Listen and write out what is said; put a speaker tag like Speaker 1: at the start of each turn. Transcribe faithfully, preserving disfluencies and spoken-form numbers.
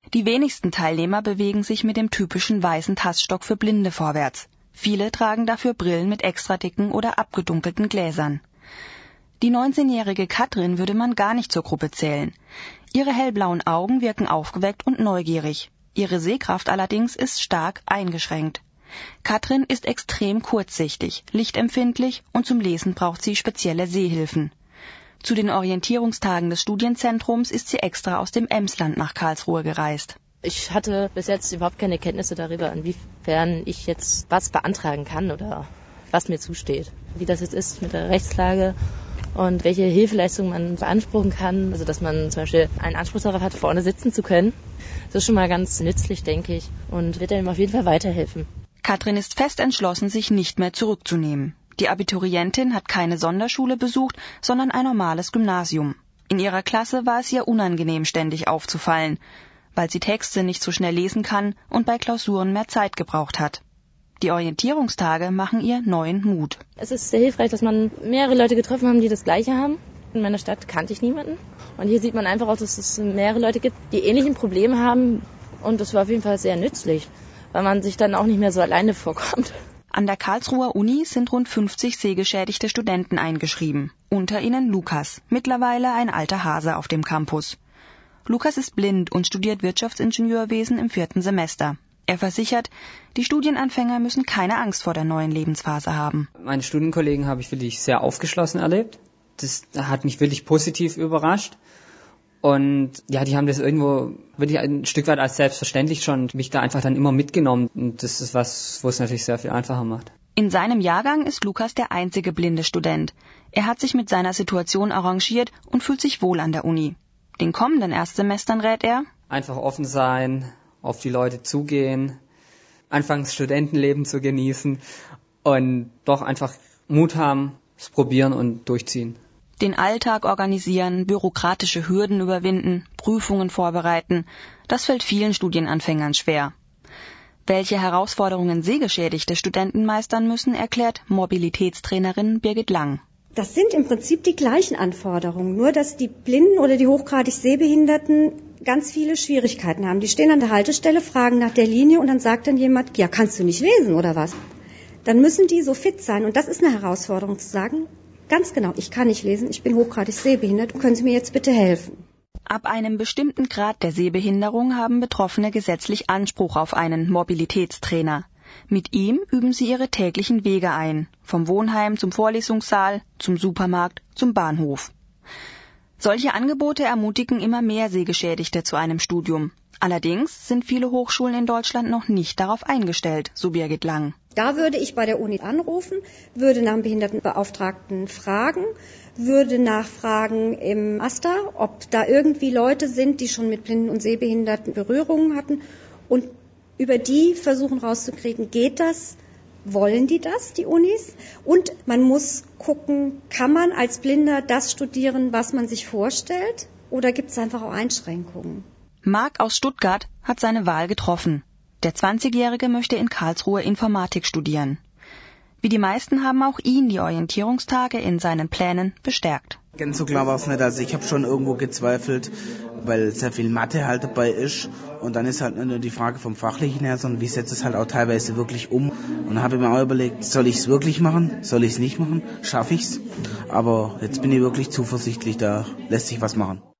Speaker 1: Die wenigsten Teilnehmer bewegen sich mit dem typischen weißen Taststock für Blinde vorwärts. Viele tragen dafür Brillen mit extra dicken oder abgedunkelten Gläsern. Die neunzehnjährige Katrin würde man gar nicht zur Gruppe zählen. Ihre hellblauen Augen wirken aufgeweckt und neugierig. Ihre Sehkraft allerdings ist stark eingeschränkt. Katrin ist extrem kurzsichtig, lichtempfindlich und zum Lesen braucht sie spezielle Sehhilfen. Zu den Orientierungstagen des Studienzentrums ist sie extra aus dem Emsland nach Karlsruhe gereist.
Speaker 2: Ich hatte bis jetzt überhaupt keine Kenntnisse darüber, inwiefern ich jetzt was beantragen kann oder was mir zusteht. Wie das jetzt ist mit der Rechtslage und welche Hilfeleistung man beanspruchen kann. Also dass man zum Beispiel einen Anspruch darauf hat, vorne sitzen zu können. Das ist schon mal ganz nützlich, denke ich, und wird einem auf jeden Fall weiterhelfen.
Speaker 1: Katrin ist fest entschlossen, sich nicht mehr zurückzunehmen. Die Abiturientin hat keine Sonderschule besucht, sondern ein normales Gymnasium. In ihrer Klasse war es ihr unangenehm, ständig aufzufallen, weil sie Texte nicht so schnell lesen kann und bei Klausuren mehr Zeit gebraucht hat. Die Orientierungstage machen ihr neuen Mut.
Speaker 2: Es ist sehr hilfreich, dass man mehrere Leute getroffen haben, die das Gleiche haben. In meiner Stadt kannte ich niemanden. Und hier sieht man einfach auch, dass es mehrere Leute gibt, die ähnliche Probleme haben. Und das war auf jeden Fall sehr nützlich, weil man sich dann auch nicht mehr so alleine vorkommt.
Speaker 1: An der Karlsruher Uni sind rund fünfzig sehgeschädigte Studenten eingeschrieben. Unter ihnen Lukas, mittlerweile ein alter Hase auf dem Campus. Lukas ist blind und studiert Wirtschaftsingenieurwesen im vierten Semester. Er versichert, die Studienanfänger müssen keine Angst vor der neuen Lebensphase haben.
Speaker 3: Meine Studienkollegen habe ich wirklich sehr aufgeschlossen erlebt. Das hat mich wirklich positiv überrascht. Und ja, die haben das irgendwo wirklich ein Stück weit als selbstverständlich schon mich da einfach dann immer mitgenommen. Und das ist was, wo es natürlich sehr viel einfacher macht.
Speaker 1: In seinem Jahrgang ist Lukas der einzige blinde Student. Er hat sich mit seiner Situation arrangiert und fühlt sich wohl an der Uni. Den kommenden Erstsemestern rät er:
Speaker 3: Einfach offen sein, auf die Leute zugehen, anfangs Studentenleben zu genießen und doch einfach Mut haben, es probieren und durchziehen.
Speaker 1: Den Alltag organisieren, bürokratische Hürden überwinden, Prüfungen vorbereiten, das fällt vielen Studienanfängern schwer. Welche Herausforderungen sehgeschädigte Studenten meistern müssen, erklärt Mobilitätstrainerin Birgit Lang.
Speaker 4: Das sind im Prinzip die gleichen Anforderungen, nur dass die Blinden oder die hochgradig Sehbehinderten ganz viele Schwierigkeiten haben. Die stehen an der Haltestelle, fragen nach der Linie und dann sagt dann jemand, ja, kannst du nicht lesen oder was? Dann müssen die so fit sein und das ist eine Herausforderung zu sagen, ganz genau, ich kann nicht lesen, ich bin hochgradig sehbehindert, können Sie mir jetzt bitte helfen?
Speaker 1: Ab einem bestimmten Grad der Sehbehinderung haben Betroffene gesetzlich Anspruch auf einen Mobilitätstrainer. Mit ihm üben sie ihre täglichen Wege ein, vom Wohnheim zum Vorlesungssaal, zum Supermarkt, zum Bahnhof. Solche Angebote ermutigen immer mehr Sehgeschädigte zu einem Studium. Allerdings sind viele Hochschulen in Deutschland noch nicht darauf eingestellt, so Birgit Lang.
Speaker 4: Da würde ich bei der Uni anrufen, würde nach dem Behindertenbeauftragten fragen, würde nachfragen im AStA, ob da irgendwie Leute sind, die schon mit Blinden und Sehbehinderten Berührungen hatten und über die versuchen rauszukriegen, geht das, wollen die das, die Unis? Und man muss gucken, kann man als Blinder das studieren, was man sich vorstellt? Oder gibt es einfach auch Einschränkungen?
Speaker 1: Marc aus Stuttgart hat seine Wahl getroffen. Der zwanzigjährige möchte in Karlsruhe Informatik studieren. Wie die meisten haben auch ihn die Orientierungstage in seinen Plänen bestärkt.
Speaker 5: Ganz so klar war es nicht. Also ich habe schon irgendwo gezweifelt, weil sehr viel Mathe halt dabei ist. Und dann ist halt nicht nur die Frage vom Fachlichen her, sondern wie setzt es halt auch teilweise wirklich um. Und da habe ich mir auch überlegt, soll ich es wirklich machen? Soll ich es nicht machen? Schaffe ich es? Aber jetzt bin ich wirklich zuversichtlich, da lässt sich was machen.